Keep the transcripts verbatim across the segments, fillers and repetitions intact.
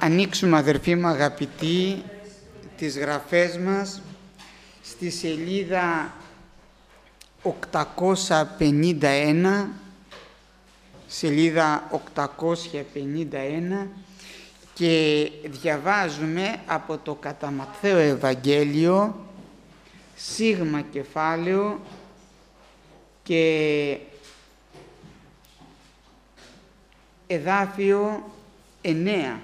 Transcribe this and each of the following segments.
ανοίξουμε, αδερφοί μου αγαπητοί, τις γραφές μας στη σελίδα οκτακόσια πενήντα ένα, σελίδα οκτακόσια πενήντα ένα, και διαβάζουμε από το κατά Ματθαίο Ευαγγέλιο, σίγμα κεφάλαιο και εδάφιο εννέα.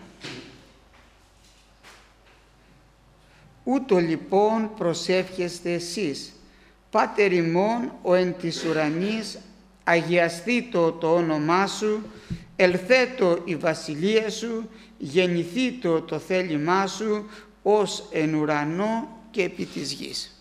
Ούτω λοιπόν προσεύχεστε εσείς, Πάτερ ημών ο εν της ουρανής, αγιαστήτω το όνομά σου, ελθέτω η βασιλεία σου, γεννηθήτω το θέλημά σου, ως εν ουρανό και επί της γης.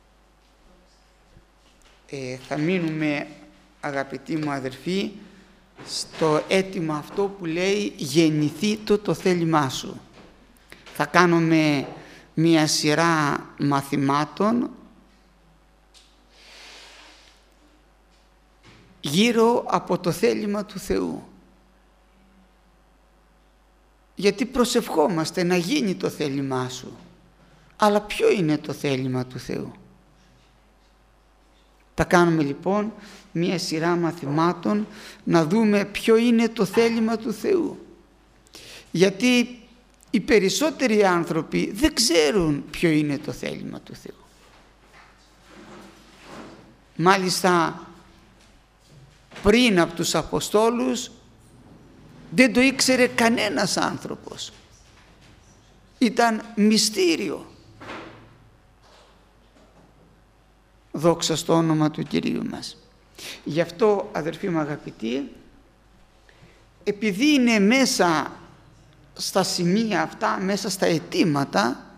Ε, θα μείνουμε, αγαπητοί μου αδερφοί, στο αίτημα αυτό που λέει γεννηθήτω το θέλημά σου. Θα κάνουμε μία σειρά μαθημάτων γύρω από το θέλημα του Θεού. Γιατί προσευχόμαστε να γίνει το θέλημά σου. Αλλά ποιο είναι το θέλημα του Θεού? Θα κάνουμε λοιπόν μία σειρά μαθημάτων να δούμε ποιο είναι το θέλημα του Θεού. Γιατί οι περισσότεροι άνθρωποι δεν ξέρουν ποιο είναι το θέλημα του Θεού. Μάλιστα πριν από τους Αποστόλους δεν το ήξερε κανένας άνθρωπος. Ήταν μυστήριο. Δόξα στο όνομα του Κυρίου μας. Γι' αυτό, αδερφοί μου αγαπητοί, επειδή είναι μέσα στα σημεία αυτά, μέσα στα αιτήματα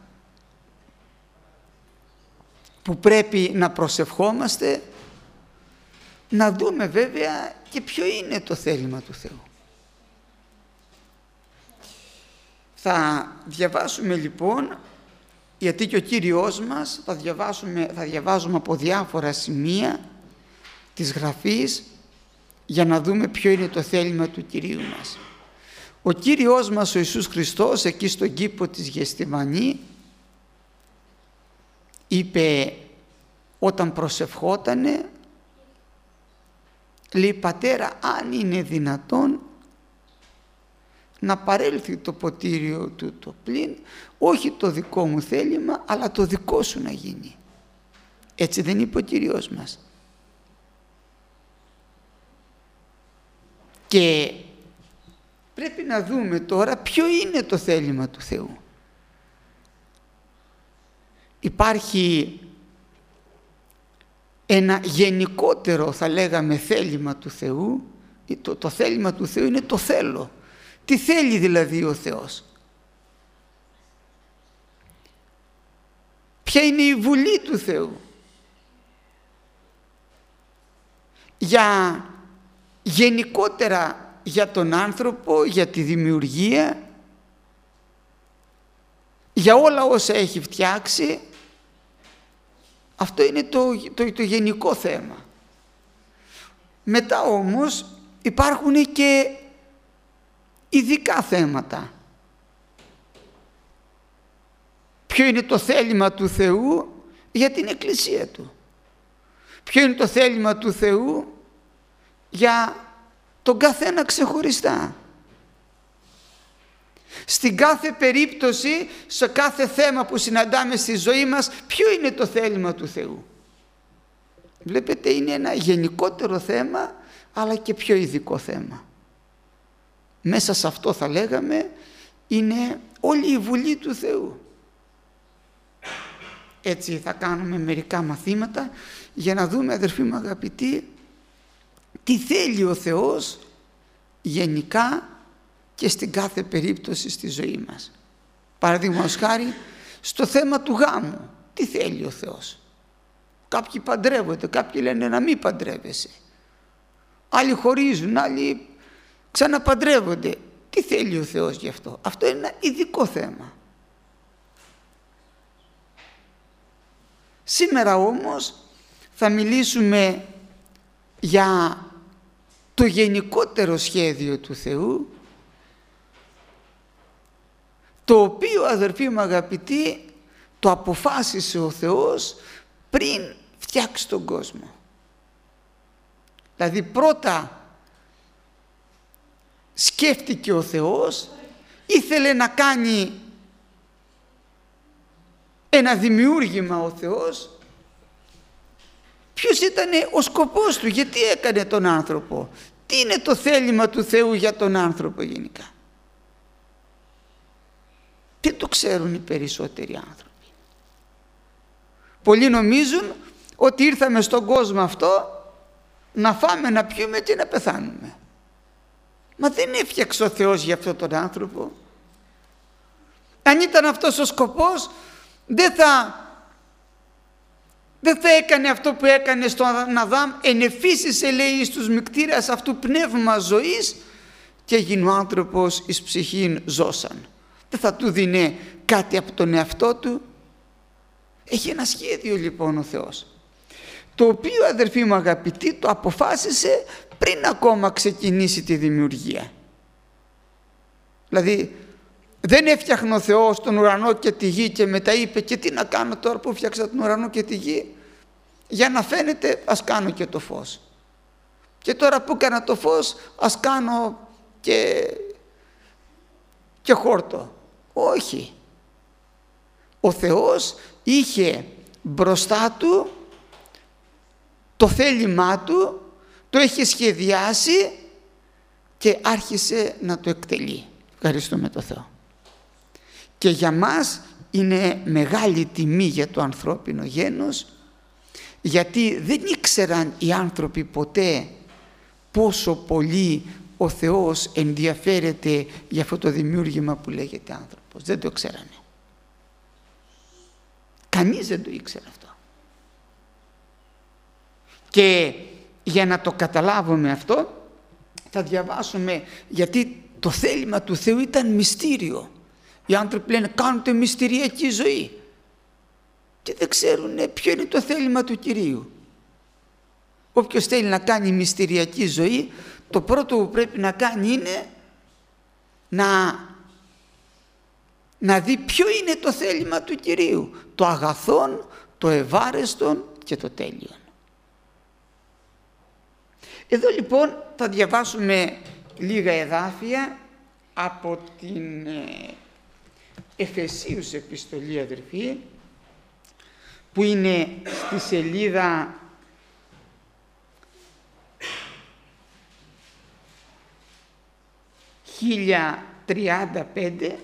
που πρέπει να προσευχόμαστε, να δούμε βέβαια και ποιο είναι το θέλημα του Θεού. Θα διαβάσουμε λοιπόν, γιατί και ο Κύριος μας, θα, διαβάσουμε, θα διαβάζουμε από διάφορα σημεία της Γραφής για να δούμε ποιο είναι το θέλημα του Κυρίου μας. Ο Κύριος μας ο Ιησούς Χριστός εκεί στον κήπο της Γεστημανή είπε όταν προσευχότανε, λέει Πατέρα, αν είναι δυνατόν να παρέλθει το ποτήριο του το πλην, όχι το δικό μου θέλημα αλλά το δικό σου να γίνει. Έτσι δεν είπε ο Κύριος μας? Και πρέπει να δούμε τώρα ποιο είναι το θέλημα του Θεού. Υπάρχει ένα γενικότερο, θα λέγαμε, θέλημα του Θεού. Το, το θέλημα του Θεού είναι το θέλω. Τι θέλει δηλαδή ο Θεός? Ποια είναι η βουλή του Θεού? Για γενικότερα για τον άνθρωπο, για τη δημιουργία, για όλα όσα έχει φτιάξει. Αυτό είναι το, το, το γενικό θέμα. Μετά όμως υπάρχουν και ειδικά θέματα. Ποιο είναι το θέλημα του Θεού για την Εκκλησία Του? Ποιο είναι το θέλημα του Θεού για τον καθένα ξεχωριστά? Στην κάθε περίπτωση, σε κάθε θέμα που συναντάμε στη ζωή μας, ποιο είναι το θέλημα του Θεού? Βλέπετε, είναι ένα γενικότερο θέμα αλλά και πιο ειδικό θέμα. Μέσα σε αυτό θα λέγαμε είναι όλη η βουλή του Θεού. Έτσι θα κάνουμε μερικά μαθήματα για να δούμε, αδερφοί μου αγαπητοί, τι θέλει ο Θεός γενικά και στην κάθε περίπτωση στη ζωή μας. Παραδείγματος χάρη στο θέμα του γάμου, τι θέλει ο Θεός? Κάποιοι παντρεύονται, κάποιοι λένε να μην παντρεύεσαι. Άλλοι χωρίζουν, άλλοι ξαναπαντρεύονται. Τι θέλει ο Θεός γι' αυτό? Αυτό είναι ένα ειδικό θέμα. Σήμερα όμως θα μιλήσουμε για το γενικότερο σχέδιο του Θεού, το οποίο, αδερφοί μου αγαπητοί, το αποφάσισε ο Θεός πριν φτιάξει τον κόσμο. Δηλαδή πρώτα σκέφτηκε ο Θεός, ήθελε να κάνει ένα δημιούργημα ο Θεός. Ποιος ήταν ο σκοπός του, γιατί έκανε τον άνθρωπο, τι είναι το θέλημα του Θεού για τον άνθρωπο γενικά? Τι το ξέρουν οι περισσότεροι άνθρωποι. Πολλοί νομίζουν ότι ήρθαμε στον κόσμο αυτό να φάμε, να πιούμε και να πεθάνουμε. Μα δεν έφτιαξε ο Θεός για αυτόν τον άνθρωπο. Αν ήταν αυτός ο σκοπός, δεν θα, δεν θα έκανε αυτό που έκανε στον Αδάμ. Ενεφύσισε, λέει, στους μικτήρας αυτού πνεύμα ζωής και έγινε ο άνθρωπος εις ψυχήν ζώσαν. Δεν θα του δίνε κάτι από τον εαυτό του. Έχει ένα σχέδιο λοιπόν ο Θεός, το οποίο, αδερφοί μου αγαπητοί, το αποφάσισε πριν ακόμα ξεκινήσει τη δημιουργία. Δηλαδή δεν έφτιαχνε ο Θεός τον ουρανό και τη γη και μετά είπε και τι να κάνω τώρα που φτιάξα τον ουρανό και τη γη, για να φαίνεται ας κάνω και το φως, και τώρα που έκανα το φως ας κάνω και, και χόρτο. Όχι. Ο Θεός είχε μπροστά του το θέλημά του, το είχε σχεδιάσει και άρχισε να το εκτελεί. Ευχαριστούμε τον Θεό. Και για μας είναι μεγάλη τιμή για το ανθρώπινο γένος, γιατί δεν ήξεραν οι άνθρωποι ποτέ πόσο πολύ ο Θεός ενδιαφέρεται για αυτό το δημιούργημα που λέγεται άνθρωπος. Δεν το ξέρανε. Κανείς δεν το ήξερε αυτό. Και για να το καταλάβουμε αυτό θα διαβάσουμε, γιατί το θέλημα του Θεού ήταν μυστήριο. Οι άνθρωποι λένε κάνετε μυστηριακή ζωή και δεν ξέρουν ποιο είναι το θέλημα του Κυρίου. Όποιος θέλει να κάνει μυστηριακή ζωή, το πρώτο που πρέπει να κάνει είναι να, να δει ποιο είναι το θέλημα του Κυρίου, το αγαθόν, το ευάρεστον και το τέλειον. Εδώ λοιπόν θα διαβάσουμε λίγα εδάφια από την Εφεσίους επιστολή, αδερφοί, που είναι στη σελίδα χίλια τριάντα πέντε,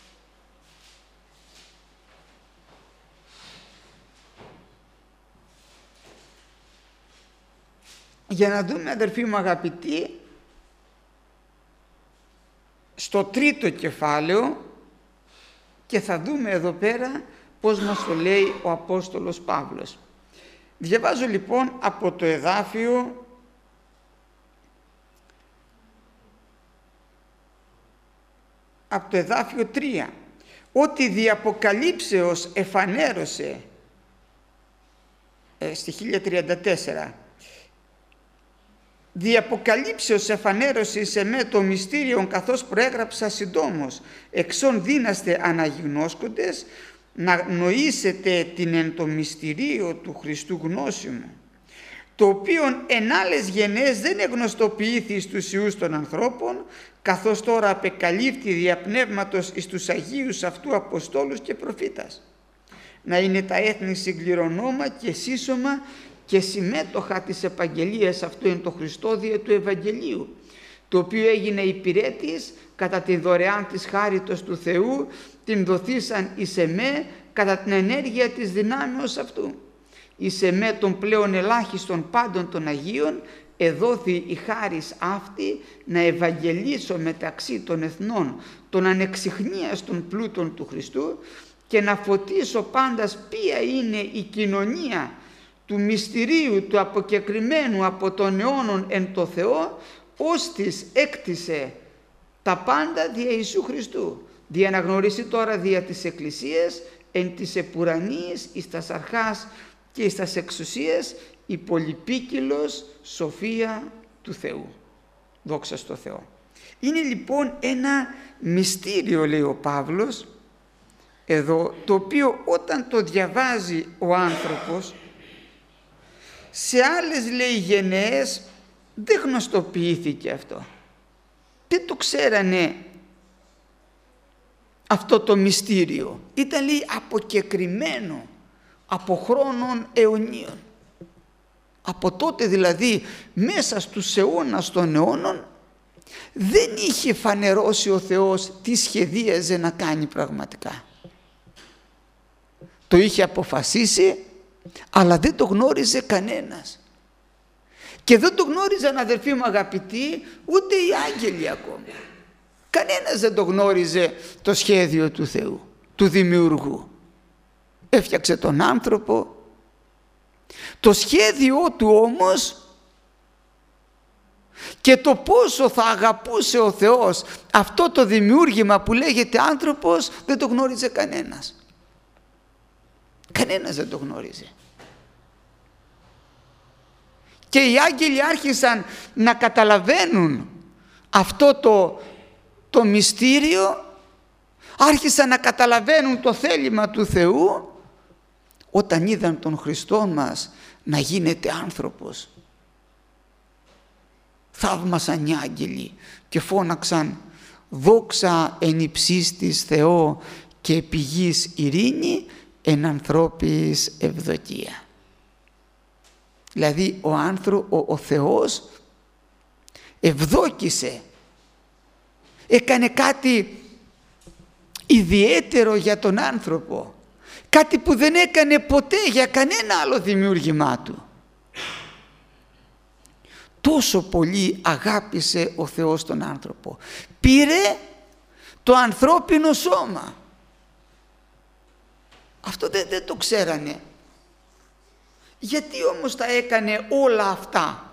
για να δούμε, αδερφοί μου αγαπητοί, στο τρίτο κεφάλαιο, και θα δούμε εδώ πέρα πώς μας το λέει ο Απόστολος Παύλος. Διαβάζω λοιπόν από το εδάφιο από το εδάφιο τρία, ότι δι' αποκαλύψεως εφανέρωσε, ε, στη χίλια τριάντα τέσσερα, δι' αποκαλύψεως εφανέρωσε σε με το μυστήριον, καθώς προέγραψα συντόμως, εξών δύναστε αναγινώσκοντες, να νοήσετε την εν το μυστηρίο του Χριστού γνώση μου, το οποίον εν άλλες γενναίες δεν εγνωστοποιήθη στους ιούς των ανθρώπων, καθώς τώρα απεκαλύφθη δια πνεύματος εις τους Αγίους αυτού Αποστόλους και προφήτας, να είναι τα έθνη συγκληρονόμα και σύσσωμα και συμμέτοχα της επαγγελίας αυτού εν το Χριστόδια του Ευαγγελίου, το οποίο έγινε υπηρέτης κατά τη δωρεάν της χάριτος του Θεού, την δοθήσαν εις εμέ κατά την ενέργεια της δυνάμεως αυτού. Εις εμέ των πλέον ελάχιστων πάντων των Αγίων εδόθη η χάρις αυτή να ευαγγελίσω μεταξύ των εθνών των ανεξιχνίαστων πλούτων του Χριστού και να φωτίσω πάντας ποια είναι η κοινωνία του μυστηρίου του αποκεκριμένου από τον αιώνων εν το Θεό, ως της έκτισε τα πάντα δια Ιησού Χριστού, δια να γνωρίσει τώρα δια της Εκκλησίας εν της επουρανίας εις τας αρχάς και εις τας εξουσίας η πολυπίκυλος σοφία του Θεού. Δόξα στο Θεό. Είναι λοιπόν ένα μυστήριο, λέει ο Παύλος, εδώ, το οποίο όταν το διαβάζει ο άνθρωπος, σε άλλες λέει γενναίες δεν γνωστοποιήθηκε αυτό. Δεν το ξέρανε αυτό το μυστήριο. Ήταν, λέει, αποκεκριμένο από χρόνων αιωνίων. Από τότε δηλαδή, μέσα στους αιώνας των αιώνων, δεν είχε φανερώσει ο Θεός τι σχεδίαζε να κάνει πραγματικά. Το είχε αποφασίσει, αλλά δεν το γνώριζε κανένας. Και δεν το γνώριζαν, αδερφοί μου αγαπητοί, ούτε οι άγγελοι ακόμα. Κανένας δεν το γνώριζε το σχέδιο του Θεού, του Δημιουργού. Έφτιαξε τον άνθρωπο. Το σχέδιό του όμως και το πόσο θα αγαπούσε ο Θεός αυτό το δημιούργημα που λέγεται άνθρωπος, δεν το γνώριζε κανένας. Κανένας δεν το γνώριζε. Και οι άγγελοι άρχισαν να καταλαβαίνουν αυτό το, το μυστήριο, άρχισαν να καταλαβαίνουν το θέλημα του Θεού όταν είδαν τον Χριστό μας να γίνεται άνθρωπος. Θαύμασαν οι άγγελοι και φώναξαν «Δόξα εν υψίστοις Θεό και επί γης ειρήνη, εν ανθρώπης ευδοκία». Δηλαδή ο, άνθρω, ο, ο Θεός ευδόκησε, έκανε κάτι ιδιαίτερο για τον άνθρωπο, κάτι που δεν έκανε ποτέ για κανένα άλλο δημιούργημά του. Τόσο πολύ αγάπησε ο Θεός τον άνθρωπο. Πήρε το ανθρώπινο σώμα. Αυτό δεν, δεν το ξέρανε. Γιατί όμως τα έκανε όλα αυτά?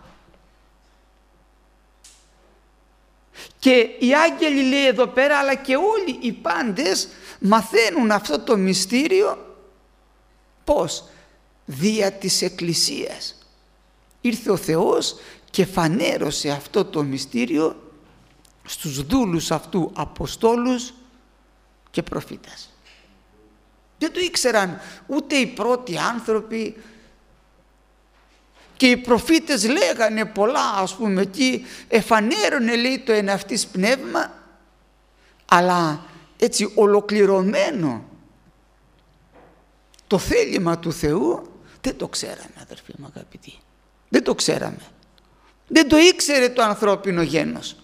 Και οι άγγελοι, λέει εδώ πέρα, αλλά και όλοι οι πάντες μαθαίνουν αυτό το μυστήριο. Πώς? Δια της Εκκλησίας. Ήρθε ο Θεός και φανέρωσε αυτό το μυστήριο στους δούλους αυτού αποστόλους και προφήτας. Δεν το ήξεραν ούτε οι πρώτοι άνθρωποι, και οι προφήτες λέγανε πολλά, ας πούμε, εκεί εφανέρωνε, λέει, το εν αυτής πνεύμα, αλλά έτσι ολοκληρωμένο το θέλημα του Θεού δεν το ξέραμε, αδερφοί μου αγαπητοί. Δεν το ξέραμε. Δεν το ήξερε το ανθρώπινο γένος.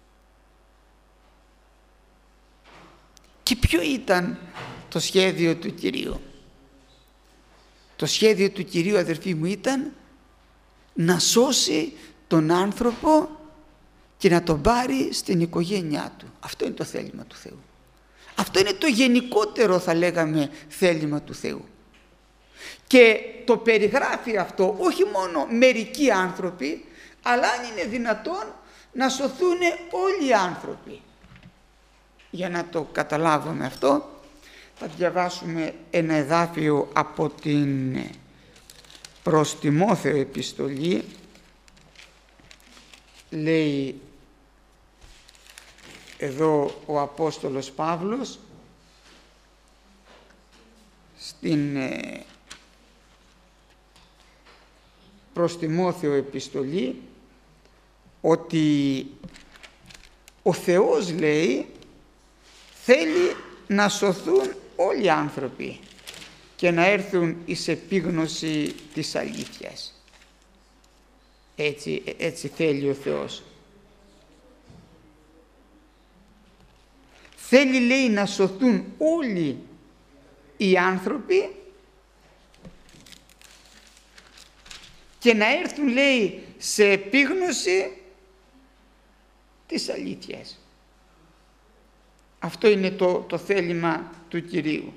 Και ποιο ήταν το σχέδιο του Κυρίου? Το σχέδιο του Κυρίου, αδερφοί μου, ήταν να σώσει τον άνθρωπο και να τον πάρει στην οικογένειά του. Αυτό είναι το θέλημα του Θεού. Αυτό είναι το γενικότερο, θα λέγαμε, θέλημα του Θεού. Και το περιγράφει αυτό όχι μόνο μερικοί άνθρωποι, αλλά αν είναι δυνατόν να σωθούν όλοι οι άνθρωποι. Για να το καταλάβουμε αυτό, θα διαβάσουμε ένα εδάφιο από την προς Τιμόθεο επιστολή. Λέει εδώ ο Απόστολος Παύλος στην προς Τιμόθεο επιστολή ότι ο Θεός, λέει, θέλει να σωθούν όλοι οι άνθρωποι και να έρθουν εις επίγνωση της αλήθειας. Έτσι, έτσι θέλει ο Θεός. Θέλει, λέει, να σωθούν όλοι οι άνθρωποι και να έρθουν, λέει, σε επίγνωση της αλήθειας. Αυτό είναι το, το θέλημα του Κυρίου.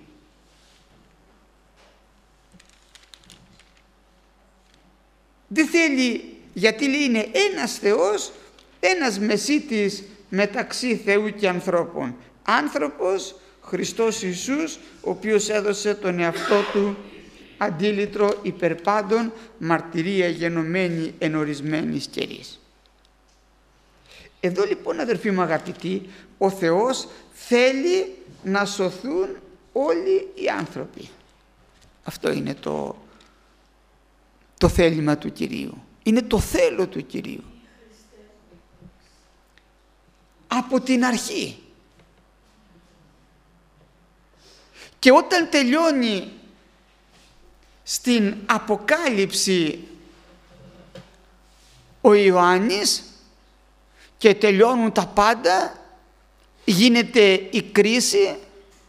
Δεν θέλει, γιατί, λέει, είναι ένας Θεός, ένας μεσίτης μεταξύ Θεού και ανθρώπων. Άνθρωπος, Χριστός Ιησούς, ο οποίος έδωσε τον εαυτό του αντίλητρο υπερπάντων, μαρτυρία γενομένη εν ορισμένης καιρής. Εδώ λοιπόν, αδερφοί μου αγαπητοί, ο Θεός θέλει να σωθούν όλοι οι άνθρωποι. Αυτό είναι το, το θέλημα του Κυρίου. Είναι το θέλω του Κυρίου. Από την αρχή. Και όταν τελειώνει στην Αποκάλυψη ο Ιωάννης και τελειώνουν τα πάντα, γίνεται η κρίση,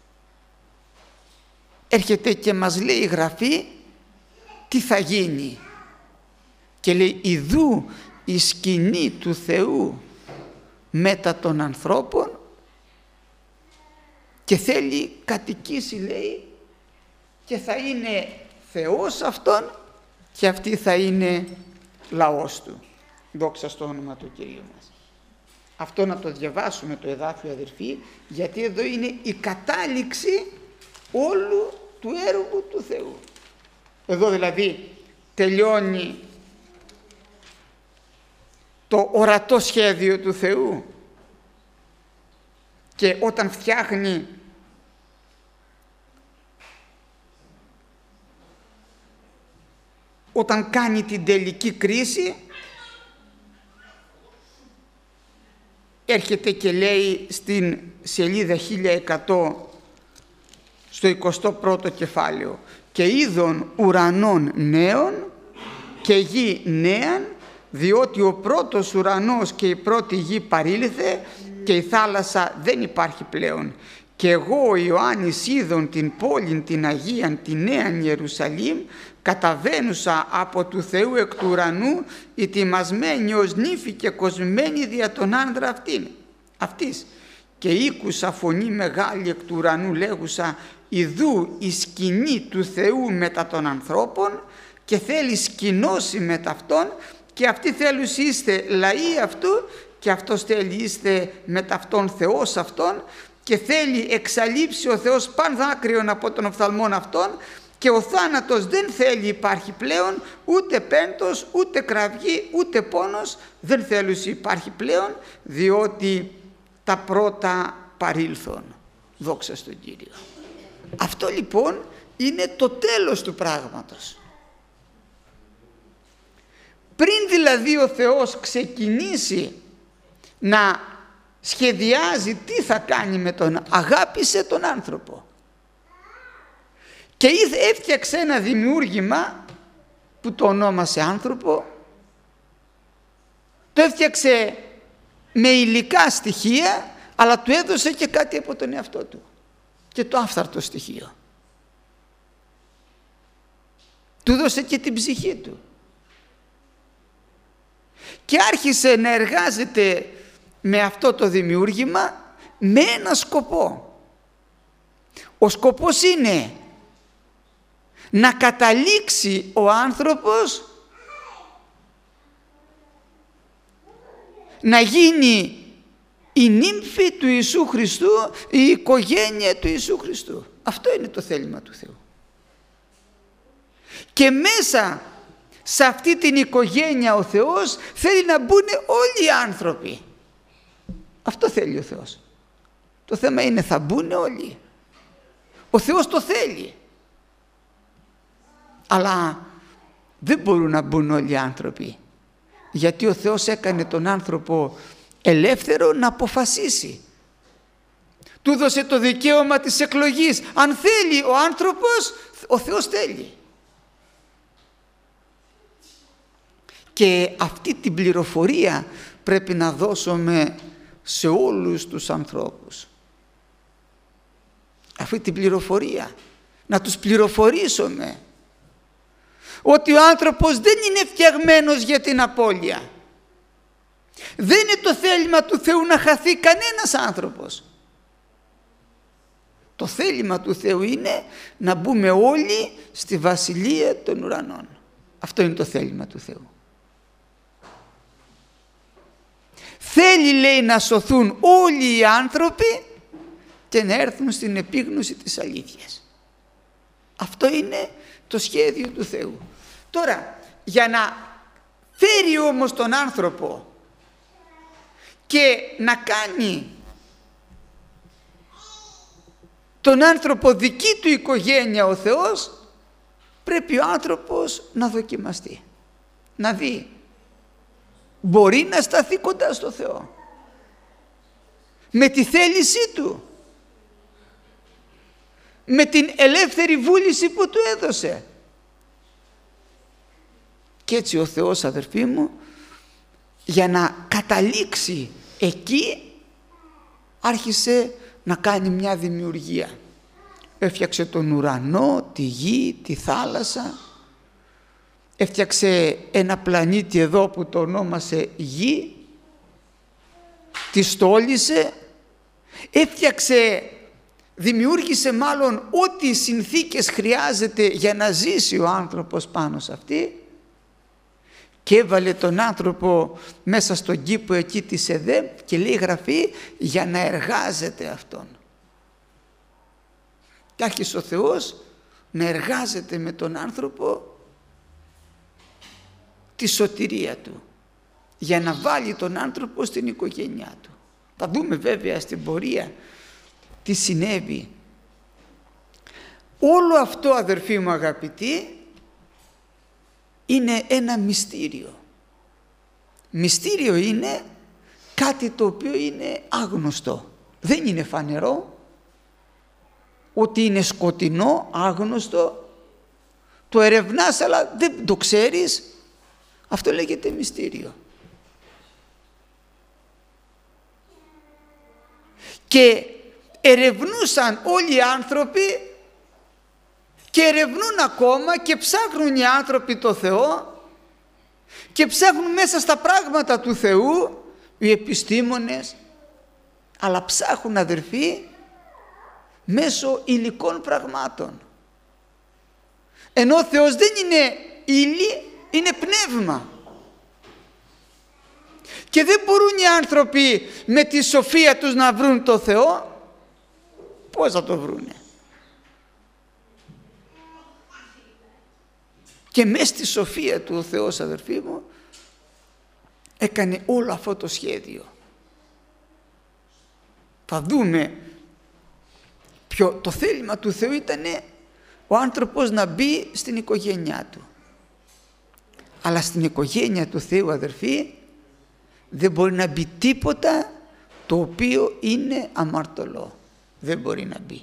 έρχεται και μας λέει η Γραφή τι θα γίνει. Και λέει, ιδού η σκηνή του Θεού μετά των ανθρώπων, και θέλει κατοικήσει, λέει, και θα είναι Θεός αυτόν και αυτή θα είναι λαός του. Δόξα στο όνομα του Κυρίου μας. Αυτό να το διαβάσουμε το εδάφιο, αδερφοί, γιατί εδώ είναι η κατάληξη όλου του έργου του Θεού. Εδώ δηλαδή τελειώνει το ορατό σχέδιο του Θεού, και όταν φτιάχνει όταν κάνει την τελική κρίση, έρχεται και λέει στην σελίδα χίλια εκατό στο εικοστό πρώτο κεφάλαιο, και είδων ουρανών νέων και γη νέαν, διότι ο πρώτος ουρανός και η πρώτη γη παρήλθε και η θάλασσα δεν υπάρχει πλέον. Και εγώ ο Ιωάννης είδων την πόλην την Αγίαν, την Νέαν Ιερουσαλήμ, καταβαίνουσα από του Θεού εκ του ουρανού, ετοιμασμένη ως νύφη και κοσμένη δια τον άνδρα αυτήν, αυτής. Και ήκουσα φωνή μεγάλη εκ του ουρανού λέγουσα, ιδού η σκηνή του Θεού μετά των ανθρώπων, και θέλει σκηνώσει μετά αυτόν, και αυτοί θέλουν είστε λαοί αυτού, και αυτός θέλει είστε μετά αυτόν Θεός αυτόν, και θέλει εξαλείψει ο Θεός παν δάκρυον από τον οφθαλμόν αυτόν, και ο θάνατος δεν θέλει υπάρχει πλέον, ούτε πέντος, ούτε κραυγή, ούτε πόνος δεν θέλουν υπάρχει πλέον, διότι τα πρώτα παρήλθον. Δόξα στον Κύριο. Αυτό λοιπόν είναι το τέλος του πράγματος. Πριν δηλαδή ο Θεός ξεκινήσει να σχεδιάζει τι θα κάνει με τον, αγάπησε τον άνθρωπο και έφτιαξε ένα δημιούργημα που το ονόμασε άνθρωπο, το έφτιαξε με υλικά στοιχεία, αλλά του έδωσε και κάτι από τον εαυτό του, και το άφθαρτο στοιχείο. Του έδωσε και την ψυχή του. Και άρχισε να εργάζεται με αυτό το δημιούργημα με ένα σκοπό. Ο σκοπός είναι να καταλήξει ο άνθρωπος να γίνει η νύμφη του Ιησού Χριστού, η οικογένεια του Ιησού Χριστού. Αυτό είναι το θέλημα του Θεού. Και μέσα σε αυτή την οικογένεια ο Θεός θέλει να μπουν όλοι οι άνθρωποι. Αυτό θέλει ο Θεός. Το θέμα είναι θα μπουν όλοι. Ο Θεός το θέλει. Αλλά δεν μπορούν να μπουν όλοι οι άνθρωποι. Γιατί ο Θεός έκανε τον άνθρωπο ελεύθερο να αποφασίσει. Του έδωσε το δικαίωμα της εκλογής. Αν θέλει ο άνθρωπος, ο Θεός θέλει. Και αυτή την πληροφορία πρέπει να δώσουμε σε όλους τους ανθρώπους. Αυτή την πληροφορία να τους πληροφορήσουμε ότι ο άνθρωπος δεν είναι φτιαγμένος για την απώλεια. Δεν είναι το θέλημα του Θεού να χαθεί κανένας άνθρωπος. Το θέλημα του Θεού είναι να μπούμε όλοι στη βασιλεία των ουρανών. Αυτό είναι το θέλημα του Θεού. Θέλει, λέει, να σωθούν όλοι οι άνθρωποι και να έρθουν στην επίγνωση της αλήθειας. Αυτό είναι το σχέδιο του Θεού. Τώρα, για να φέρει όμως τον άνθρωπο και να κάνει τον άνθρωπο δική του οικογένεια ο Θεός, πρέπει ο άνθρωπος να δοκιμαστεί, να δει μπορεί να σταθεί κοντά στο Θεό με τη θέλησή του, με την ελεύθερη βούληση που του έδωσε. Και έτσι ο Θεός, αδερφοί μου, για να καταλήξει εκεί, άρχισε να κάνει μια δημιουργία. Έφτιαξε τον ουρανό, τη γη, τη θάλασσα. Έφτιαξε ένα πλανήτη εδώ που το ονόμασε Γη. Τη στόλισε. Έφτιαξε, δημιούργησε μάλλον ό,τι συνθήκες χρειάζεται για να ζήσει ο άνθρωπος πάνω σε αυτή. Και έβαλε τον άνθρωπο μέσα στον κήπο εκεί της Εδέμ και λέει Γραφή για να εργάζεται αυτόν. Και άρχισε ο Θεός να εργάζεται με τον άνθρωπο τη σωτηρία του, για να βάλει τον άνθρωπο στην οικογένειά του. Θα δούμε βέβαια στην πορεία τι συνέβη. Όλο αυτό, αδερφοί μου αγαπητοί, είναι ένα μυστήριο. Μυστήριο είναι κάτι το οποίο είναι άγνωστο. Δεν είναι φανερό, ότι είναι σκοτεινό, άγνωστο, το ερευνάς αλλά δεν το ξέρεις. Αυτό λέγεται μυστήριο. Και ερευνούσαν όλοι οι άνθρωποι και ερευνούν ακόμα και ψάχνουν οι άνθρωποι το Θεό και ψάχνουν μέσα στα πράγματα του Θεού οι επιστήμονες, αλλά ψάχνουν, αδερφοί, μέσω υλικών πραγμάτων. Ενώ ο Θεός δεν είναι ύλη, είναι πνεύμα. Και δεν μπορούν οι άνθρωποι με τη σοφία τους να βρουν το Θεό. Πώς θα το βρούνε? Και μέσα στη σοφία του ο Θεός, αδερφοί μου, έκανε όλο αυτό το σχέδιο. Θα δούμε ποιο το θέλημα του Θεού ήταν ο άνθρωπος να μπει στην οικογένειά του. Αλλά στην οικογένεια του Θεού, αδερφοί, δεν μπορεί να μπει τίποτα το οποίο είναι αμαρτωλό. Δεν μπορεί να μπει.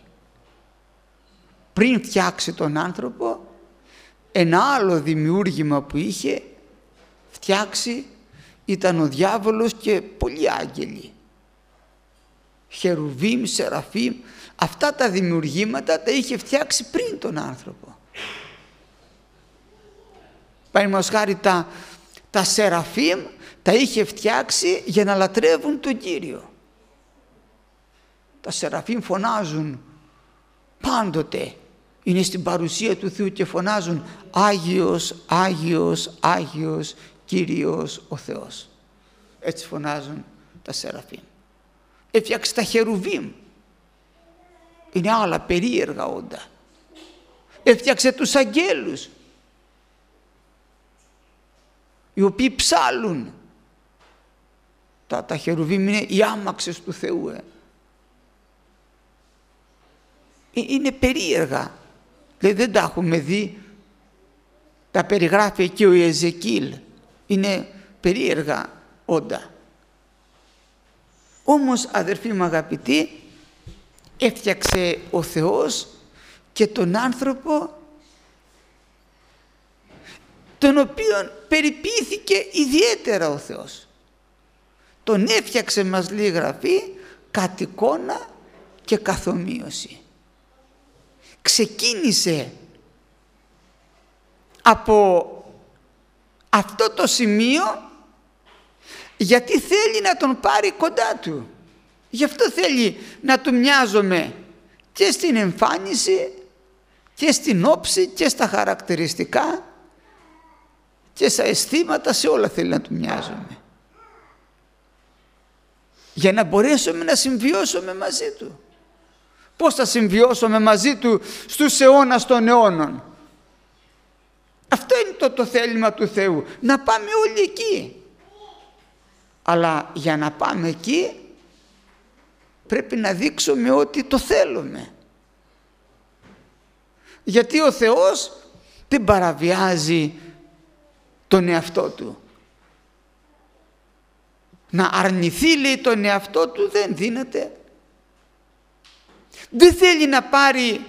Πριν φτιάξει τον άνθρωπο, ένα άλλο δημιούργημα που είχε φτιάξει ήταν ο διάβολος και πολλοί άγγελοι. Χερουβίμ, Σεραφίμ, αυτά τα δημιουργήματα τα είχε φτιάξει πριν τον άνθρωπο. Παραδείγματος χάρη τα, τα Σεραφίμ τα είχε φτιάξει για να λατρεύουν τον Κύριο. Τα Σεραφίμ φωνάζουν πάντοτε, είναι στην παρουσία του Θεού και φωνάζουν Άγιος, Άγιος, Άγιος Κύριος ο Θεός. Έτσι φωνάζουν τα Σεραφίμ. Έφτιαξε τα Χερουβίμ, είναι άλλα περίεργα όντα. Έφτιαξε τους αγγέλους, οι οποίοι ψάλουν. Τα, τα Χερουβίμ είναι οι άμαξες του Θεού. Ε. Είναι περίεργα. Δηλαδή δεν τα έχουμε δει. Τα περιγράφει εκεί ο Εζεκίλ. Είναι περίεργα όντα. Όμως, αδερφοί μου αγαπητοί, έφτιαξε ο Θεός και τον άνθρωπο, τον οποίον περιποιήθηκε ιδιαίτερα ο Θεός. Τον έφτιαξε, μας λέει η Γραφή, κατ' εικόνα και καθομοίωση. Ξεκίνησε από αυτό το σημείο γιατί θέλει να τον πάρει κοντά του. Γι' αυτό θέλει να του μοιάζομαι και στην εμφάνιση και στην όψη και στα χαρακτηριστικά και στα αισθήματα, σε όλα θέλει να του μοιάζομαι. Για να μπορέσουμε να συμβιώσουμε μαζί του. Πώς θα συμβιώσουμε μαζί του στους αιώνας των αιώνων? Αυτό είναι το, το θέλημα του Θεού, να πάμε όλοι εκεί. Αλλά για να πάμε εκεί πρέπει να δείξουμε ότι το θέλουμε. Γιατί ο Θεός δεν παραβιάζει τον εαυτό του. Να αρνηθεί, λέει, τον εαυτό του δεν δύναται. Δεν θέλει να πάρει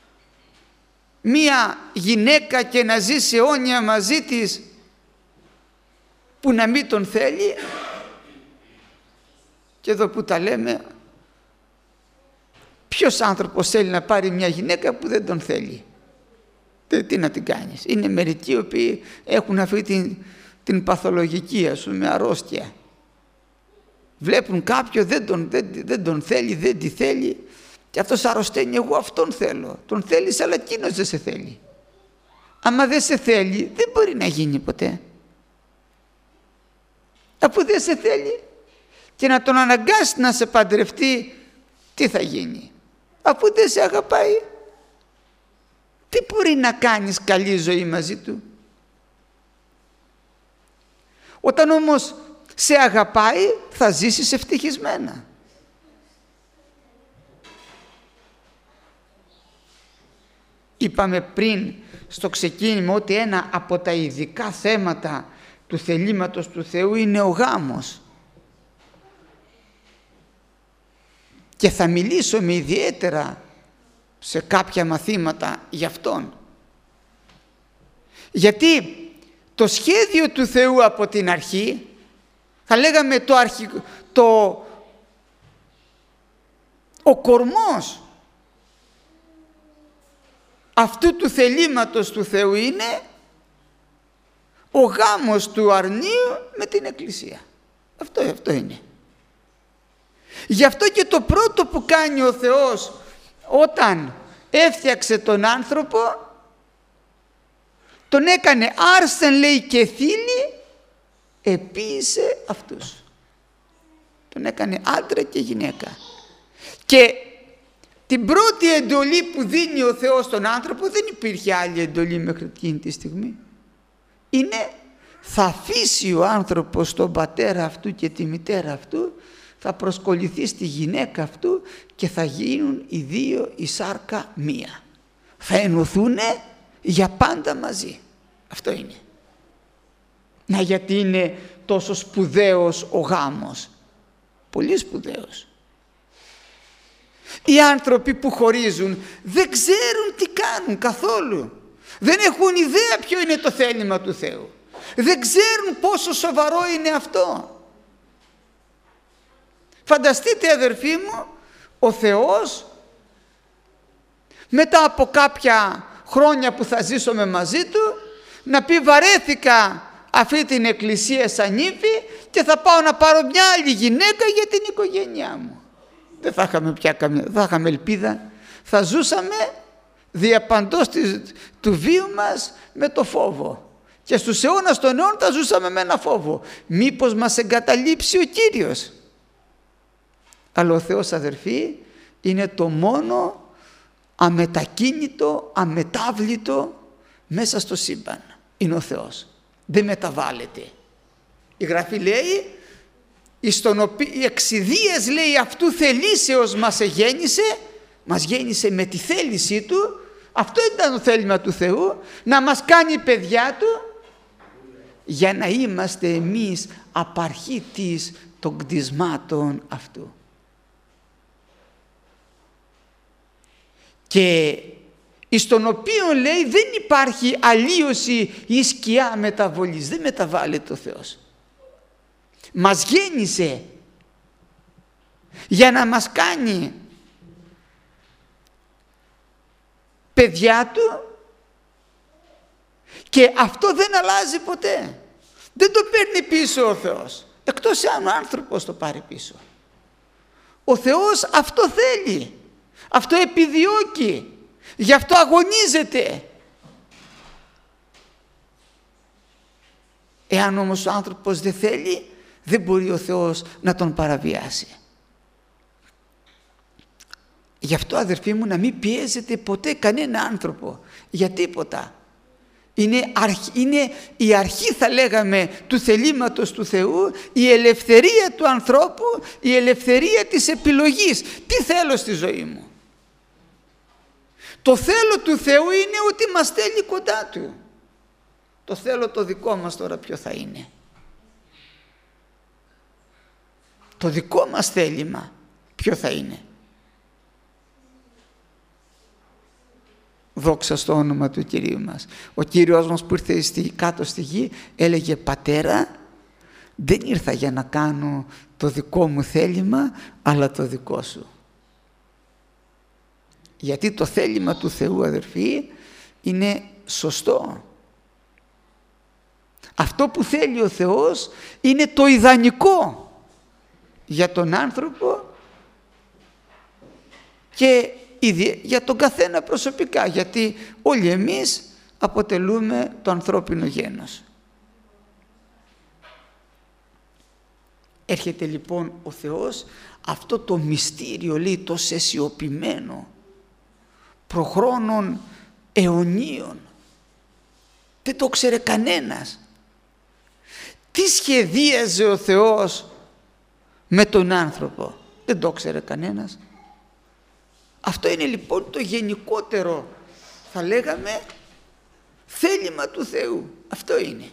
μία γυναίκα και να ζήσει αιώνια μαζί της που να μην τον θέλει. Και εδώ που τα λέμε, ποιος άνθρωπος θέλει να πάρει μια γυναίκα που δεν τον θέλει? Τι να την κάνεις? Είναι μερικοί οι οποίοι έχουν αυτή την, την παθολογική, ας πούμε, αρρώστια. Βλέπουν κάποιον, δεν τον, δεν, δεν τον θέλει, δεν τη θέλει και αυτός αρρωσταίνει. Εγώ αυτόν θέλω. Τον θέλεις, αλλά εκείνος δεν σε θέλει. Άμα δεν σε θέλει, δεν μπορεί να γίνει ποτέ. Αφού δεν σε θέλει, και να τον αναγκάσει να σε παντρευτεί, τι θα γίνει? Αφού δεν σε αγαπάει, τι μπορεί να κάνεις καλή ζωή μαζί του? Όταν όμως σε αγαπάει, θα ζήσεις ευτυχισμένα. Είπαμε πριν στο ξεκίνημα ότι ένα από τα ειδικά θέματα του θελήματος του Θεού είναι ο γάμος. Και θα μιλήσουμε ιδιαίτερα σε κάποια μαθήματα γι' αυτόν. Γιατί το σχέδιο του Θεού από την αρχή, θα λέγαμε το αρχικό, το, ο κορμός αυτού του θελήματος του Θεού είναι ο γάμος του αρνίου με την Εκκλησία. Αυτό, αυτό είναι. Γι' αυτό και το πρώτο που κάνει ο Θεός όταν έφτιαξε τον άνθρωπο, τον έκανε άρσεν, λέει, και θήλη, επίησε αυτούς. Τον έκανε άντρα και γυναίκα. Και την πρώτη εντολή που δίνει ο Θεός στον άνθρωπο, δεν υπήρχε άλλη εντολή μέχρι εκείνη τη στιγμή. Είναι, θα αφήσει ο άνθρωπος τον πατέρα αυτού και τη μητέρα αυτού, θα προσκοληθεί στη γυναίκα αυτού και θα γίνουν οι δύο η σάρκα μία. Θα ενωθούν για πάντα μαζί. Αυτό είναι. Να, γιατί είναι τόσο σπουδαίος ο γάμος. Πολύ σπουδαίος. Οι άνθρωποι που χωρίζουν δεν ξέρουν τι κάνουν καθόλου. Δεν έχουν ιδέα ποιο είναι το θέλημα του Θεού. Δεν ξέρουν πόσο σοβαρό είναι αυτό. Φανταστείτε, αδερφοί μου, ο Θεός μετά από κάποια χρόνια που θα ζήσουμε μαζί Του να πει, βαρέθηκα αυτή την εκκλησία σαν ύφη και θα πάω να πάρω μια άλλη γυναίκα για την οικογένειά μου. Δεν θα είχαμε πια καμία, δεν θα είχαμε ελπίδα. Θα ζούσαμε διαπαντός του βίου μας με το φόβο. Και στους αιώνας των αιώνων θα ζούσαμε με ένα φόβο. Μήπως μας εγκαταλείψει ο Κύριος? Αλλά ο Θεός, αδερφοί, είναι το μόνο αμετακίνητο, αμετάβλητο μέσα στο σύμπαν. Είναι ο Θεός. Δεν μεταβάλλεται. Η Γραφή λέει, εις τον οποίο, η εξιδίας, λέει, αυτού θελήσεως μας εγέννησε, μας γέννησε με τη θέλησή Του. Αυτό ήταν το θέλημα του Θεού, να μας κάνει παιδιά Του, για να είμαστε εμείς απαρχήτης των κτισμάτων αυτού. Και εις τον οποίο, λέει, δεν υπάρχει αλλίωση ή σκιά μεταβολής. Δεν μεταβάλλεται ο Θεός. Μας γέννησε για να μας κάνει παιδιά Του και αυτό δεν αλλάζει ποτέ. Δεν το παίρνει πίσω ο Θεός, εκτός αν ο άνθρωπος το πάρει πίσω. Ο Θεός αυτό θέλει, αυτό επιδιώκει, γι' αυτό αγωνίζεται. Εάν όμως ο άνθρωπος δεν θέλει, δεν μπορεί ο Θεός να τον παραβιάσει. Γι' αυτό, αδερφοί μου, να μην πιέζετε ποτέ κανένα άνθρωπο για τίποτα. Είναι, αρχ, είναι η αρχή, θα λέγαμε, του θελήματος του Θεού, η ελευθερία του ανθρώπου, η ελευθερία της επιλογής. Τι θέλω στη ζωή μου? Το θέλω του Θεού είναι ότι μας στέλνει κοντά Του. Το θέλω το δικό μας τώρα ποιο θα είναι? Το δικό μας θέλημα ποιο θα είναι? Δόξα στο όνομα του Κυρίου μας. Ο Κύριος μας που ήρθε στη, κάτω στη γη έλεγε, Πατέρα, δεν ήρθα για να κάνω το δικό μου θέλημα, αλλά το δικό σου. Γιατί το θέλημα του Θεού, αδερφοί, είναι σωστό. Αυτό που θέλει ο Θεός είναι το ιδανικό για τον άνθρωπο και για τον καθένα προσωπικά, γιατί όλοι εμείς αποτελούμε το ανθρώπινο γένος. Έρχεται λοιπόν ο Θεός, αυτό το μυστήριο, λέει, το σεσιωπημένο, προχρόνων αιωνίων, δεν το ξέρε κανένας. Τι σχεδίαζε ο Θεός με τον άνθρωπο? Δεν το ξέρε κανένας. Αυτό είναι λοιπόν το γενικότερο, θα λέγαμε, θέλημα του Θεού. Αυτό είναι.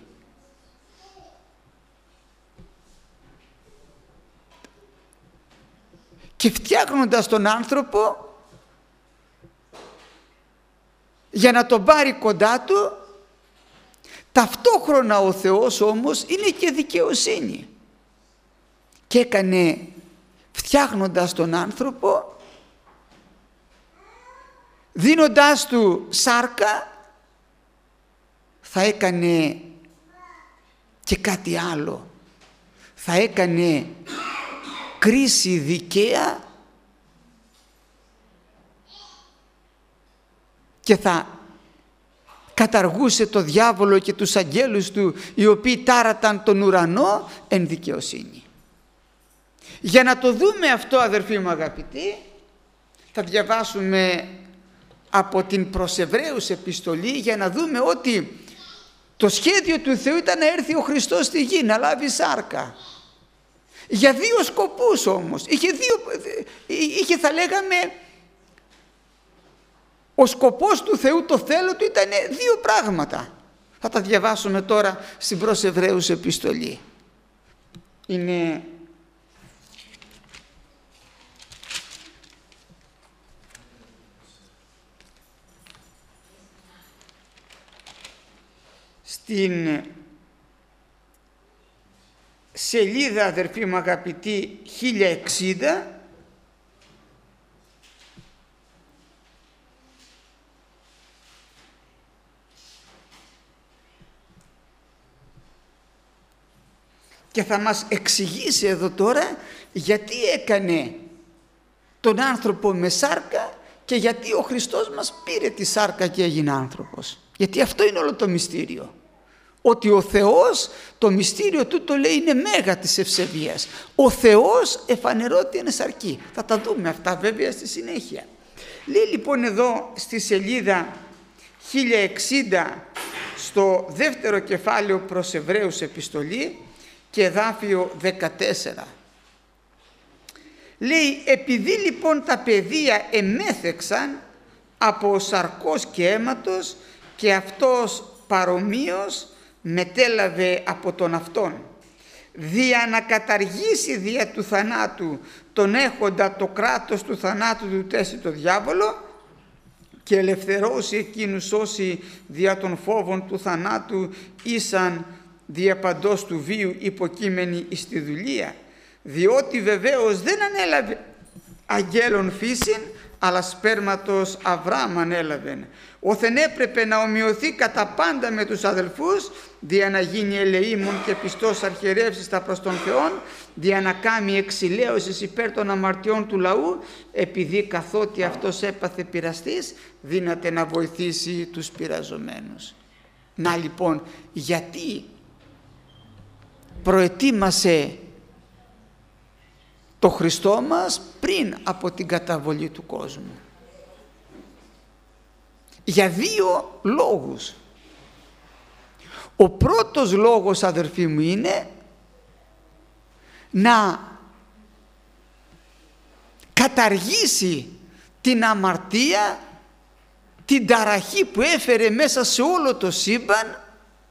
Και φτιάχνοντας τον άνθρωπο για να τον πάρει κοντά Του, ταυτόχρονα ο Θεός όμως είναι και δικαιοσύνη. Και έκανε, φτιάχνοντας τον άνθρωπο, δίνοντάς του σάρκα, θα έκανε και κάτι άλλο. Θα έκανε κρίση δικαία και θα καταργούσε το διάβολο και τους αγγέλους του, οι οποίοι τάραταν τον ουρανό εν δικαιοσύνη. Για να το δούμε αυτό, αδερφοί μου αγαπητοί, θα διαβάσουμε από την προς Εβραίους επιστολή, για να δούμε ότι το σχέδιο του Θεού ήταν να έρθει ο Χριστός στη γη, να λάβει σάρκα. Για δύο σκοπούς όμως. Είχε, δύο, είχε θα λέγαμε, ο σκοπός του Θεού, το θέλω του ήταν δύο πράγματα. Θα τα διαβάσουμε τώρα στην προς Εβραίους επιστολή. Είναι στην σελίδα, αδερφοί μου αγαπητοί, χίλια εξήντα, και θα μας εξηγήσει εδώ τώρα γιατί έκανε τον άνθρωπο με σάρκα και γιατί ο Χριστός μας πήρε τη σάρκα και έγινε άνθρωπος. Γιατί αυτό είναι όλο το μυστήριο. Ότι ο Θεός, το μυστήριο του το λέει, είναι μέγα της ευσεβίας. Ο Θεός εφανερώθηκε εν σαρκή. Θα τα δούμε αυτά βέβαια στη συνέχεια. Λέει λοιπόν εδώ στη σελίδα χίλια εξήντα, στο δεύτερο κεφάλαιο προς Εβραίους επιστολή και εδάφιο δεκατέσσερα. Λέει, επειδή λοιπόν τα παιδεία εμέθεξαν από σαρκός και αίματος, και αυτός παρομοίως μετέλαβε από τον αυτόν, δια να καταργήσει δια του θανάτου τον έχοντα το κράτος του θανάτου του τέστη το διάβολο, και ελευθερώσει εκείνους όσοι δια των φόβων του θανάτου ήσαν δια παντός του βίου υποκείμενοι εις τη δουλεία, διότι βεβαίως δεν ανέλαβε αγγέλων φύσιν, αλλά σπέρματος Αβραάμ ανέλαβεν. Όθεν έπρεπε να ομοιωθεί κατά πάντα με τους αδελφούς, δια να γίνει ελεήμων και πιστός αρχιερεύσης τα προς τον Θεόν, δια να κάνει εξηλαίωσης υπέρ των αμαρτιών του λαού, επειδή καθότι αυτός έπαθε πειραστής, δύναται να βοηθήσει τους πειραζομένους. Να λοιπόν, γιατί προετοίμασε το Χριστό μας πριν από την καταβολή του κόσμου? Για δύο λόγους. Ο πρώτος λόγος, αδερφοί μου, είναι να καταργήσει την αμαρτία την ταραχή που έφερε μέσα σε όλο το σύμπαν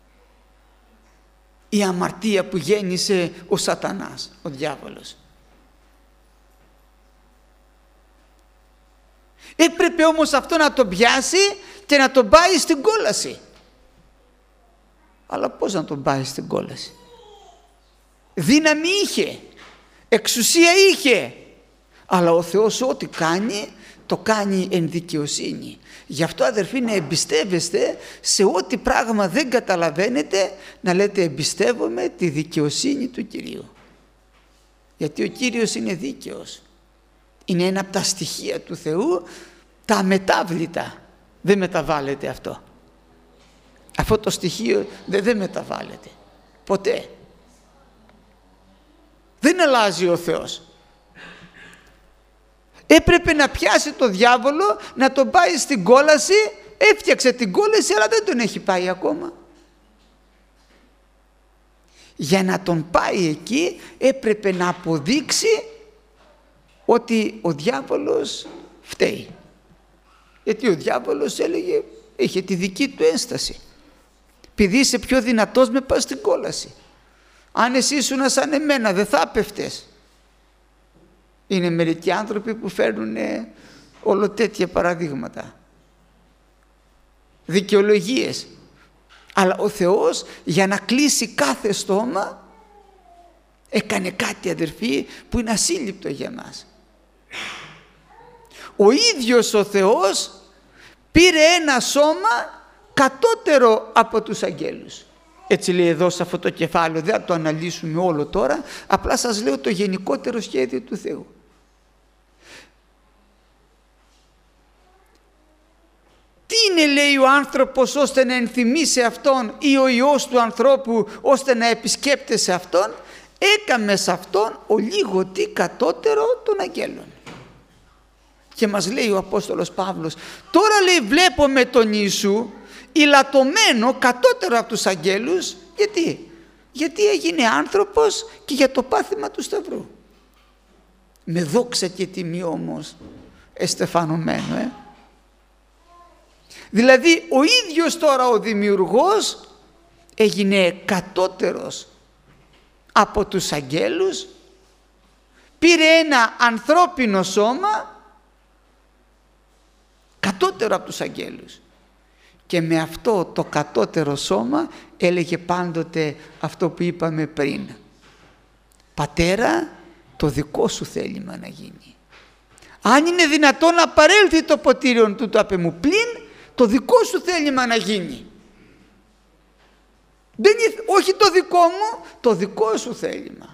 η αμαρτία που γέννησε ο Σατανάς, ο διάβολος. Έπρεπε όμως αυτό να τον πιάσει και να τον πάει στην κόλαση. Αλλά πώς να τον πάει στην κόλαση? Δύναμη είχε, εξουσία είχε, αλλά ο Θεός ό,τι κάνει το κάνει εν δικαιοσύνη. Γι' αυτό, αδερφοί, να εμπιστεύεστε σε ό,τι πράγμα δεν καταλαβαίνετε, να λέτε εμπιστεύομαι τη δικαιοσύνη του Κυρίου. Γιατί ο Κύριος είναι δίκαιος. Είναι ένα από τα στοιχεία του Θεού, τα αμετάβλητα. Δεν μεταβάλλεται αυτό. Αυτό το στοιχείο δεν, δεν μεταβάλλεται. Ποτέ. Δεν αλλάζει ο Θεός. Έπρεπε να πιάσει το διάβολο, να τον πάει στην κόλαση. Έφτιαξε την κόλαση, αλλά δεν τον έχει πάει ακόμα. Για να τον πάει εκεί έπρεπε να αποδείξει ότι ο διάβολος φταίει. Γιατί ο διάβολος έλεγε, είχε τη δική του ένσταση. Επειδή είσαι πιο δυνατός, με πας στην κόλαση. Αν εσύ ήσουν σαν εμένα δεν θα πέφτες. Είναι μερικοί άνθρωποι που φέρνουν όλο τέτοια παραδείγματα. Δικαιολογίες. Αλλά ο Θεός, για να κλείσει κάθε στόμα, έκανε κάτι, αδερφοί, που είναι ασύλληπτο για μας. Ο ίδιος ο Θεός πήρε ένα σώμα κατώτερο από τους αγγέλους. Έτσι λέει εδώ σε αυτό το κεφάλαιο, δεν θα το αναλύσουμε όλο τώρα, απλά σας λέω το γενικότερο σχέδιο του Θεού. Τι είναι, λέει, ο άνθρωπος ώστε να ενθυμίσει αυτόν, ή ο Υιός του ανθρώπου ώστε να επισκέπτεσαι αυτόν? Έκαμε σε αυτόν ο λίγο τι κατώτερο των αγγέλων. Και μας λέει ο Απόστολος Παύλος, τώρα, λέει, βλέπουμε τον Ιησού ηλατωμένο κατώτερο από τους αγγέλους. Γιατί? Γιατί έγινε άνθρωπος και για το πάθημα του Σταυρού. Με δόξα και τιμή όμως εστεφανωμένο, ε. Δηλαδή ο ίδιος τώρα ο Δημιουργός έγινε κατώτερος από τους αγγέλους, πήρε ένα ανθρώπινο σώμα κατώτερο από τους αγγέλους και με αυτό το κατώτερο σώμα έλεγε πάντοτε αυτό που είπαμε πριν: Πατέρα, το δικό σου θέλημα να γίνει. Αν είναι δυνατόν να παρέλθει το ποτήριον του, το απ' μου, πλην το δικό σου θέλημα να γίνει. Δεν είναι, όχι το δικό μου, το δικό σου θέλημα.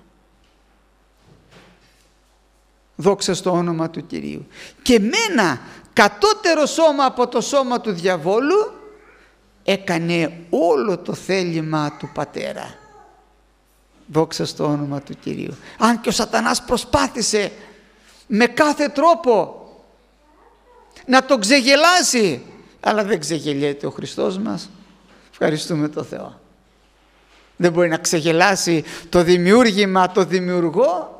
Δόξα στο όνομα του Κυρίου. Και με ένα κατώτερο σώμα από το σώμα του διαβόλου έκανε όλο το θέλημα του Πατέρα. Δόξα στο όνομα του Κυρίου. Αν και ο Σατανάς προσπάθησε με κάθε τρόπο να τον ξεγελάσει, αλλά δεν ξεγελιέται ο Χριστός μας. Ευχαριστούμε τον Θεό. Δεν μπορεί να ξεγελάσει το δημιούργημα, το δημιουργό.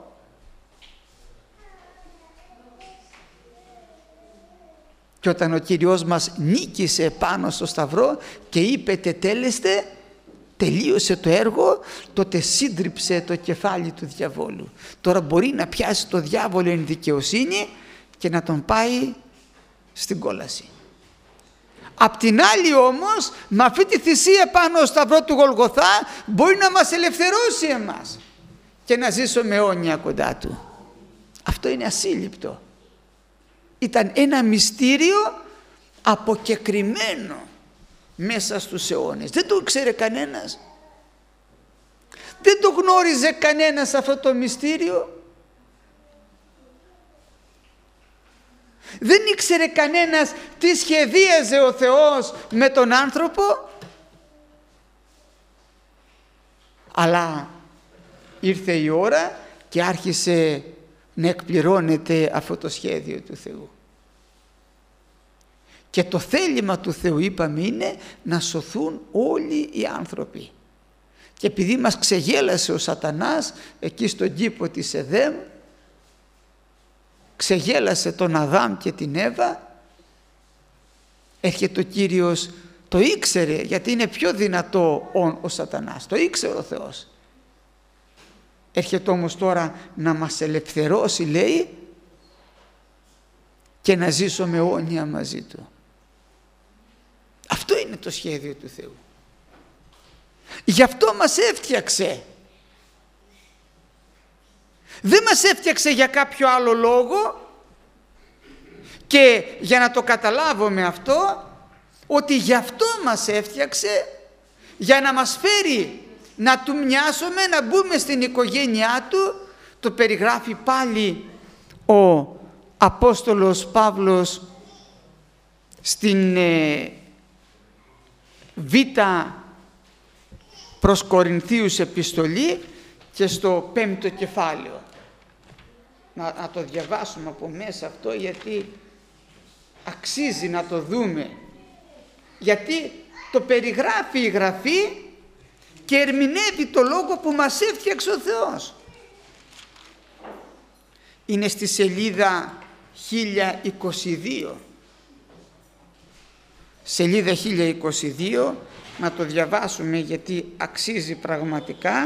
Και όταν ο Κύριος μας νίκησε πάνω στο Σταυρό και είπε τετέλεστε, τελείωσε το έργο, τότε σύντριψε το κεφάλι του διαβόλου. Τώρα μπορεί να πιάσει το διάβολο εν δικαιοσύνη και να τον πάει στην κόλαση. Απ' την άλλη όμως, με αυτή τη θυσία πάνω στο Σταυρό του Γολγοθά μπορεί να μας ελευθερώσει εμάς και να ζήσουμε αιώνια κοντά Του. Αυτό είναι ασύλληπτο. Ήταν ένα μυστήριο αποκεκριμένο μέσα στους αιώνες. Δεν το ήξερε κανένας. Δεν το γνώριζε κανένας αυτό το μυστήριο. Δεν ήξερε κανένας τι σχεδίαζε ο Θεός με τον άνθρωπο. Αλλά ήρθε η ώρα και άρχισε να εκπληρώνεται αυτό το σχέδιο του Θεού. Και το θέλημα του Θεού, είπαμε, είναι να σωθούν όλοι οι άνθρωποι. Και επειδή μας ξεγέλασε ο Σατανάς εκεί στον κήπο της Εδέμ, ξεγέλασε τον Αδάμ και την Εύα, έρχεται ο Κύριος, το ήξερε, γιατί είναι πιο δυνατό ο, ο σατανάς, το ήξερε ο Θεός. Έρχεται όμως τώρα να μας ελευθερώσει, λέει, και να ζήσουμε αιώνια μαζί Του. Αυτό είναι το σχέδιο του Θεού. Γι' αυτό μας έφτιαξε. Δεν μας έφτιαξε για κάποιο άλλο λόγο, και για να το καταλάβουμε αυτό, ότι γι' αυτό μας έφτιαξε, για να μας φέρει να Του μοιάσουμε, να μπούμε στην οικογένειά Του. Το περιγράφει πάλι ο Απόστολος Παύλος στην ε, Β' προς Κορινθίους επιστολή και στο πέμπτο κεφάλαιο. Να, να το διαβάσουμε από μέσα αυτό, γιατί αξίζει να το δούμε, γιατί το περιγράφει η Γραφή και ερμηνεύει το λόγο που μας έφτιαξε ο Θεός. Είναι στη σελίδα χίλια είκοσι δύο. Σελίδα χίλια είκοσι δύο, να το διαβάσουμε γιατί αξίζει πραγματικά.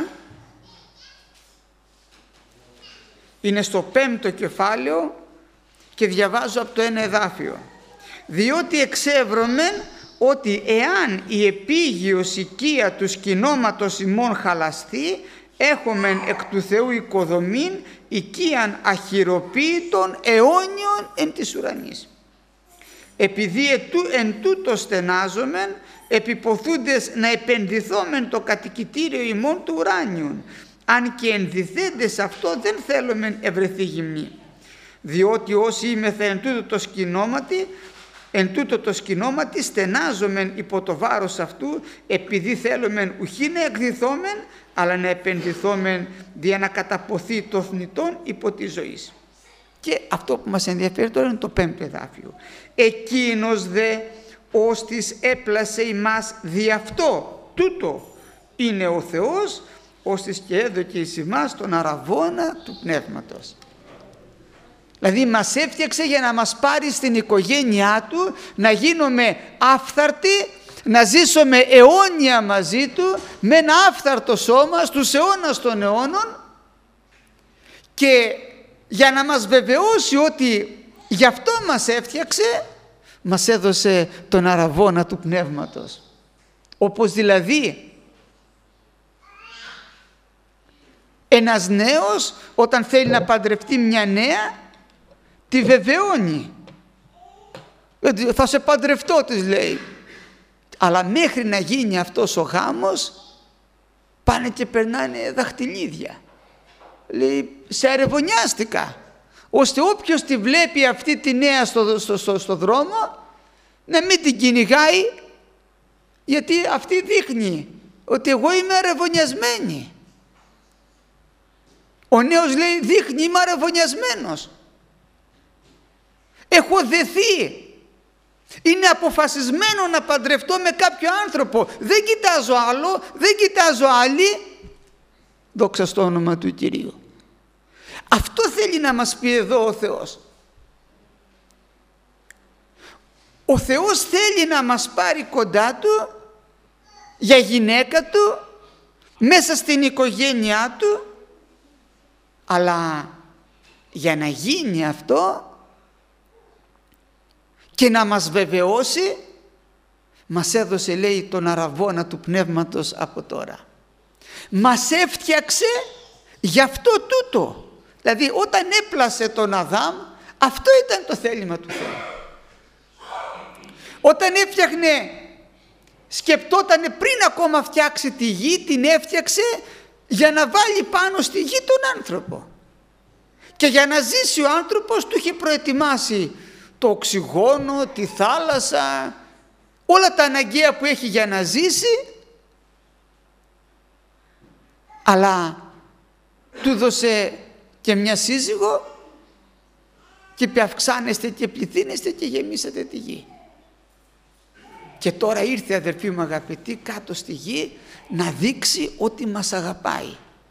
Είναι στο πέμπτο κεφάλαιο και διαβάζω από το ένα εδάφιο. Διότι εξεύρωμεν ότι εάν η επίγειος οικία του σκηνώματος ημών χαλαστεί, έχομεν εκ του Θεού οικοδομήν οικίαν αχυροποίητον αιώνιον εν της ουρανής. Επειδή ετού, εν τούτο στενάζομεν, επιποθούντες να επενδυθόμεν το κατοικητήριο ημών του ουράνιον, αν και ενδυθέντες αυτό δεν θέλομεν ευρεθεί γυμνή. Διότι όσοι είμεθα εν τούτο το σκηνώματι, εν τούτο το σκηνώματι στενάζομεν υπό το βάρος αυτού, επειδή θέλομεν ουχή να εκδυθόμεν, αλλά να επενδυθόμεν δια να καταποθεί το θνητόν υπό τη ζωής. Και αυτό που μας ενδιαφέρει τώρα είναι το πέμπτο εδάφιο. Εκείνος δε ώστις έπλασε ημάς δι' αυτό, τούτο είναι ο Θεός, ώστις και έδωκε εις ημάς τον αραβώνα του Πνεύματος. Δηλαδή μας έφτιαξε για να μας πάρει στην οικογένειά Του, να γίνουμε άφθαρτοι, να ζήσουμε αιώνια μαζί Του, με ένα άφθαρτο σώμα στους αιώνας των αιώνων, και για να μας βεβαιώσει ότι γι' αυτό μας έφτιαξε, μας έδωσε τον αραβώνα του Πνεύματος. Όπως δηλαδή ένας νέος όταν θέλει να παντρευτεί μια νέα, τη βεβαιώνει. Θα σε παντρευτώ, της λέει. Αλλά μέχρι να γίνει αυτός ο γάμος, πάνε και περνάνε δαχτυλίδια. Λέει, σε αρεβωνιάστηκα, ώστε όποιος τη βλέπει αυτή τη νέα στο, στο, στο, στο δρόμο, να μην την κυνηγάει, γιατί αυτή δείχνει ότι εγώ είμαι αρεβωνιασμένη. Ο νέος λέει, δείχνει, είμαι αρεβωνιασμένος. Έχω δεθεί. Είναι αποφασισμένο να παντρευτώ με κάποιο άνθρωπο. Δεν κοιτάζω άλλο, δεν κοιτάζω άλλη. Δόξα στο όνομα του Κυρίου. Αυτό θέλει να μας πει εδώ ο Θεός. Ο Θεός θέλει να μας πάρει κοντά Του, για γυναίκα Του, μέσα στην οικογένειά Του, αλλά για να γίνει αυτό και να μας βεβαιώσει, μας έδωσε, λέει, τον αραβώνα του Πνεύματος από τώρα. Μας έφτιαξε γι' αυτό τούτο. Δηλαδή όταν έπλασε τον Αδάμ, αυτό ήταν το θέλημα του Θεού. Όταν έφτιαχνε, σκεπτότανε πριν ακόμα φτιάξει τη γη, την έφτιαξε για να βάλει πάνω στη γη τον άνθρωπο. Και για να ζήσει ο άνθρωπος του είχε προετοιμάσει το οξυγόνο, τη θάλασσα, όλα τα αναγκαία που έχει για να ζήσει, αλλά του δώσε και μια σύζυγο και είπε, αυξάνεστε και πληθύνεστε και γεμίσατε τη γη. Και τώρα ήρθε, αδερφοί μου αγαπητοί, κάτω στη γη να δείξει ότι μας αγαπάει.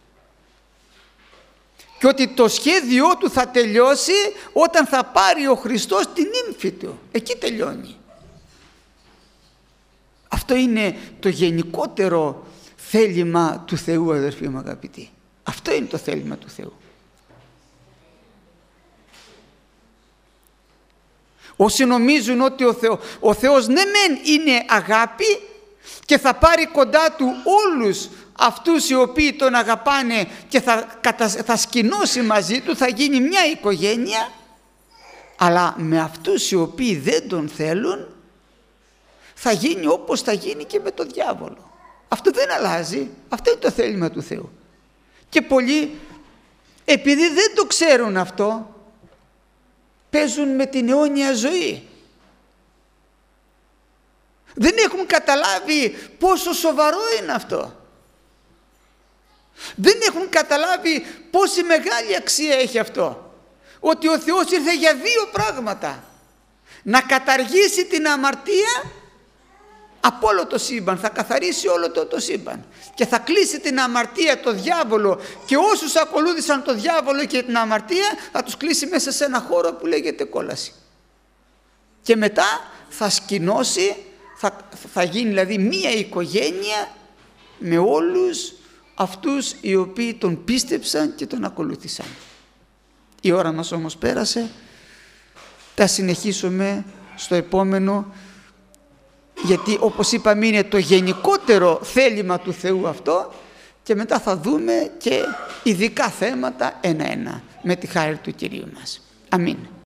Και ότι το σχέδιό Του θα τελειώσει όταν θα πάρει ο Χριστός την ύμφη Του. Εκεί τελειώνει. Αυτό είναι το γενικότερο θέλημα του Θεού, αδερφοί μου αγαπητοί. Αυτό είναι το θέλημα του Θεού. Όσοι νομίζουν ότι ο, Θεό, ο Θεός ναι μεν είναι αγάπη και θα πάρει κοντά του όλους αυτούς οι οποίοι τον αγαπάνε και θα, θα σκηνώσει μαζί του, θα γίνει μια οικογένεια, αλλά με αυτούς οι οποίοι δεν τον θέλουν θα γίνει όπως θα γίνει και με τον διάβολο. Αυτό δεν αλλάζει, αυτό είναι το θέλημα του Θεού. Και πολλοί, επειδή δεν το ξέρουν αυτό, παίζουν με την αιώνια ζωή. Δεν έχουν καταλάβει πόσο σοβαρό είναι αυτό. Δεν έχουν καταλάβει πόση μεγάλη αξία έχει αυτό. Ότι ο Θεός ήρθε για δύο πράγματα. Να καταργήσει την αμαρτία από όλο το σύμπαν, θα καθαρίσει όλο το, το σύμπαν και θα κλείσει την αμαρτία, το διάβολο, και όσους ακολούθησαν το διάβολο και την αμαρτία θα τους κλείσει μέσα σε ένα χώρο που λέγεται κόλαση. Και μετά θα σκηνώσει, θα, θα γίνει δηλαδή μία οικογένεια με όλους αυτούς οι οποίοι τον πίστεψαν και τον ακολούθησαν. Η ώρα μας όμως πέρασε, θα συνεχίσουμε στο επόμενο, γιατί όπως είπαμε είναι το γενικότερο θέλημα του Θεού αυτό, και μετά θα δούμε και ειδικά θέματα ένα-ένα με τη χάρη του Κυρίου μας. Αμήν.